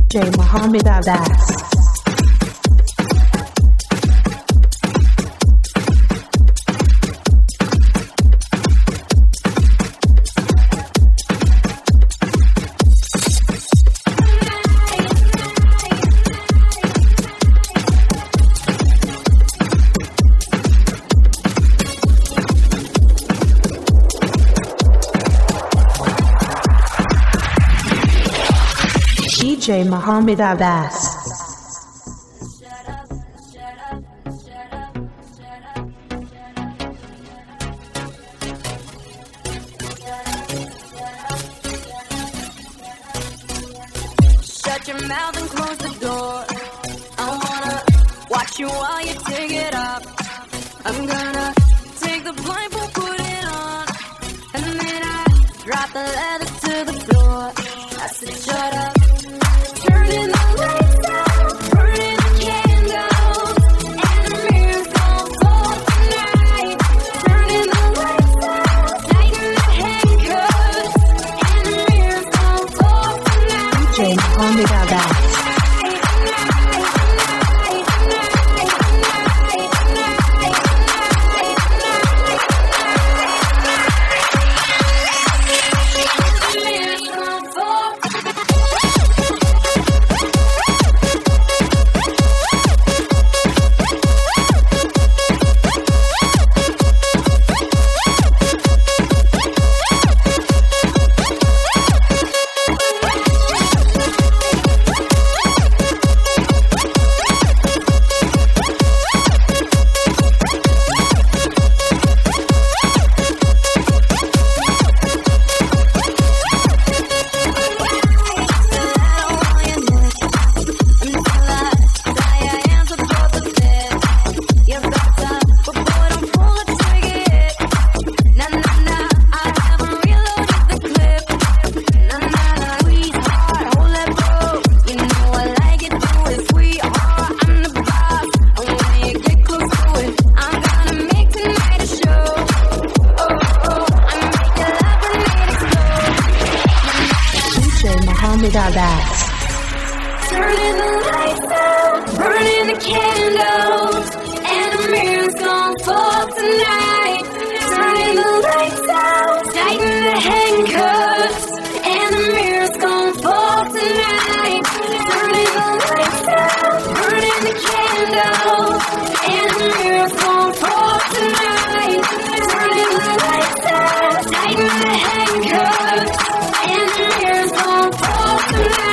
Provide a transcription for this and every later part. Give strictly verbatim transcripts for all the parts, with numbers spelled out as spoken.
D J Mohammed Abbas. D J Mohammed Abbas. Shut your mouth and close the door. I wanna watch you while you take it off. I'm gonna take the blindfold, put it on, and then I drop the leather to the floor. I said shut up. Turning the lights out, burning the candles, and the mirrors gon' fall tonight. Turning the lights out, tighten the handcuffs, and the mirrors gon' fall tonight. D J Mohammed Abbas. Mohammed Abbas. Turning the lights out, burning the candles, and the mirrors gon' fall tonight. Turning the lights out, tighten the handcuffs, and the mirrors gon' fall tonight. Turning the lights out, burning the candles, and the mirrors gon' fall tonight. Turning the lights out, tighten the handcuffs, and the mirrors gon' fall tonight.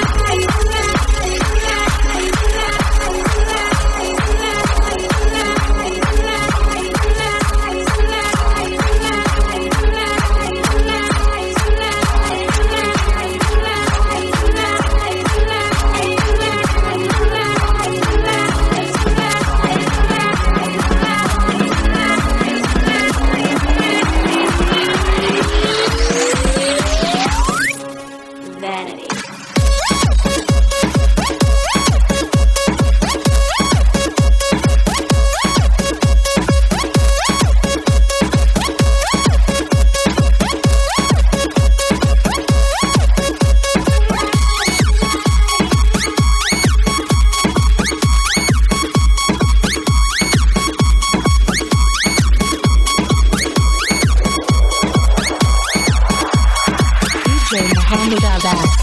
Vanity. D J Mohammed Abbas.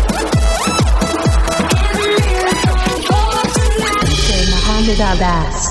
Mohammed Abbas.